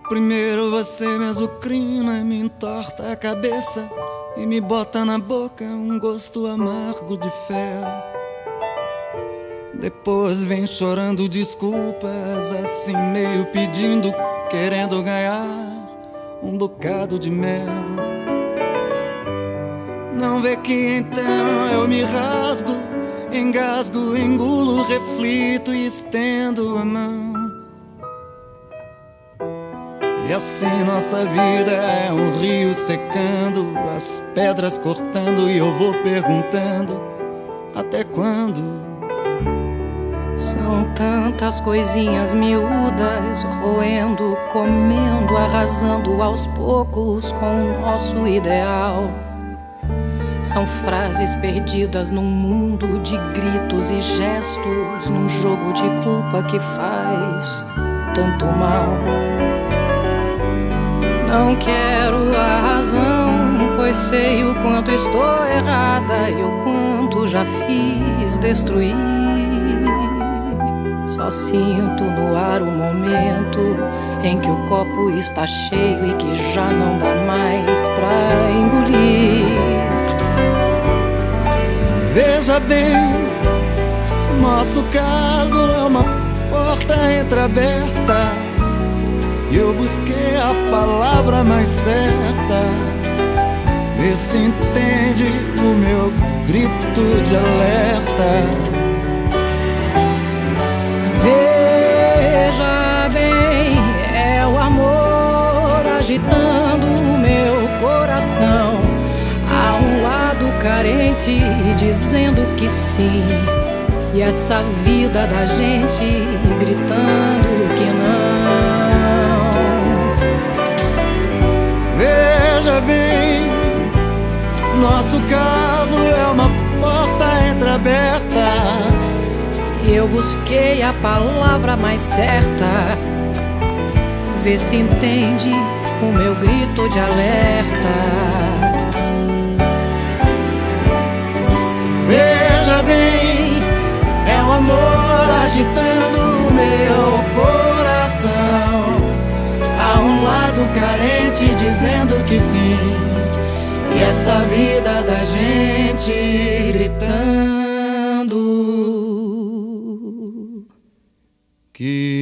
Primeiro você me azucrina e me entorta a cabeça e me bota na boca um gosto amargo de fel. Depois vem chorando desculpas, assim meio pedindo, querendo ganhar um bocado de mel. Não vê que então eu me rasgo, engasgo, engulo, reflito e estendo a mão. E assim nossa vida é um rio secando, as pedras cortando e eu vou perguntando: até quando? São tantas coisinhas miúdas, roendo, comendo, arrasando aos poucos com o nosso ideal. São frases perdidas num mundo de gritos e gestos, num jogo de culpa que faz tanto mal. Não quero a razão, pois sei o quanto estou errada e o quanto já fiz destruir. Só sinto no ar o momento em que o copo está cheio e que já não dá mais pra engolir. Veja bem, nosso caso é uma porta entreaberta e eu busquei a palavra mais certa. Vê se entende o meu grito de alerta. Veja bem, é o amor agitando o meu coração. Há um lado carente dizendo que sim, e essa vida da gente gritando que não. Veja bem, nosso caso é uma porta entreaberta. Eu busquei a palavra mais certa. Vê se entende o meu grito de alerta. Veja bem, é o amor agitando o meu coração. Há um lado carente dizendo que sim, e essa vida da gente gritando que